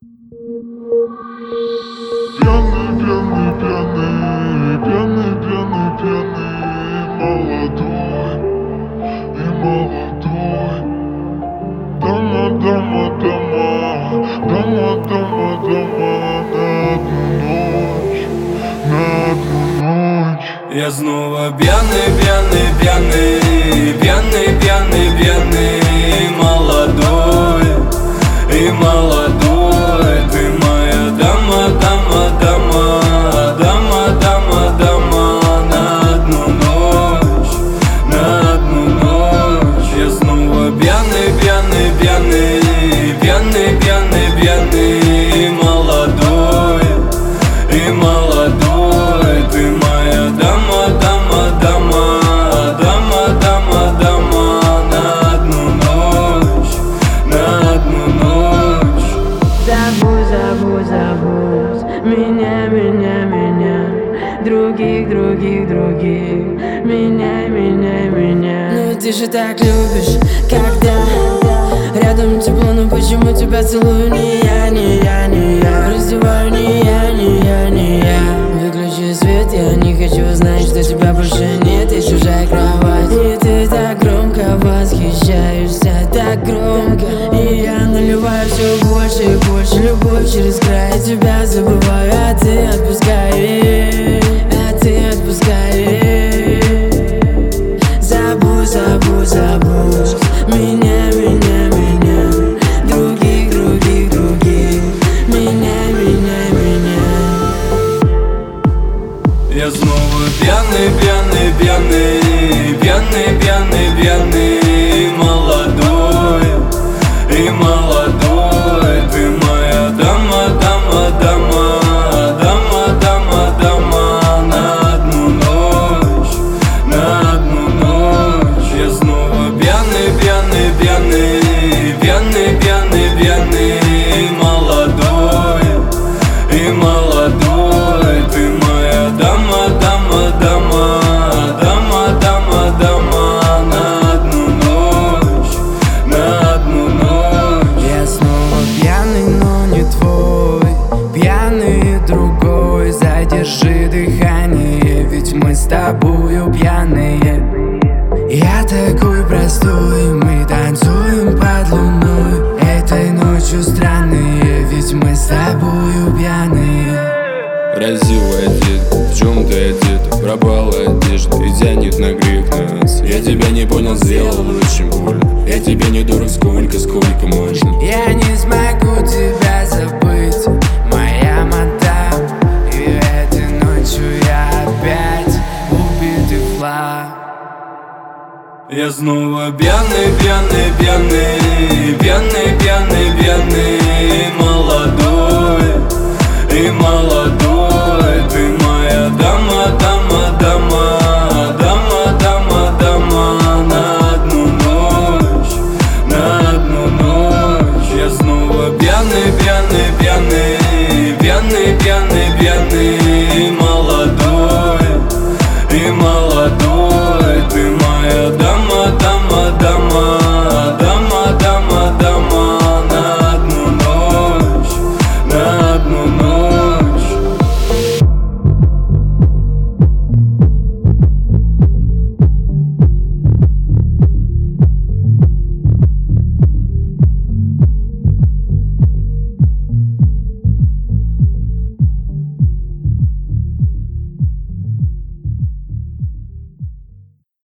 Пьяный, пьяный, пьяный, пьяный, пьяный, пьяный, молодой и молодой. Дома, дома, дома, дома, дома, дома, на одну ночь. Я снова пьяный, пьяный, пьяный, пьяный, пьяный, пьяный, молодой и молодой. Ты моя дама, дама, дама, дама, дама, дама, на одну ночь, на одну ночь. Я снова пьяный, пьяный, пьяный, пьяный, пьяный, пьяный, молодой и молодой. Ты моя дама, дама, дама, дама, дама, дама, на одну ночь, на одну ночь. Забудь, забудь, забудь меня, меня, меня. Других, других, других. Меняй, меняй, меня. Ну ты же так любишь, когда рядом тепло, но почему тебя целую не я, не я, не я. Раздеваю не я, не я, не я. Выключи свет, я не хочу знать, что тебя больше нет. И чужая кровать. И ты так громко восхищаешься, так громко. И я наливаю все больше и больше. Любовь через край, тебя забываю, а ты отпускаешь, а ты отпускаешь. Забудь, забудь, забудь меня, меня, меня. Других, других, других. Меня, меня, меня. Я снова пьяный, пьяный, пьяный, пьяный, пьяный, пьяный, молодой и молодой. Ты моя дама, дама, дама, дама, дама, дама, на одну ночь, на одну ночь. Я снова пьяный, пьяный, пьяный, пьяный, пьяный, пьяный, молодой и молодой. Ты моя дама, дама, дама, дама, дама, дама, на одну ночь, на одну ночь. Я снова пьяный, но не твой, пьяный и другой. Задержи дыхание, ведь мы с тобою пьяные. Я такой простой, мы танцуем под луной. Этой ночью странные, ведь мы с тобою пьяные. Красивая детка, в чем ты одета? Пропала одежда и тянет на грех нас. Я тебя не понял, сделал очень больно. Я тебе не дурак, сколько можно. Я не смогу тебя забыть, моя мадам. И этой ночью я опять убитый флаг. Я снова пьяный, пьяный, пьяный, пьяный, пьяный, пьяный, молодой и молодой. Ты моя дама, дама, дама, дама, дама, дама, на одну ночь, на одну ночь. Я снова пьяный, пьяный.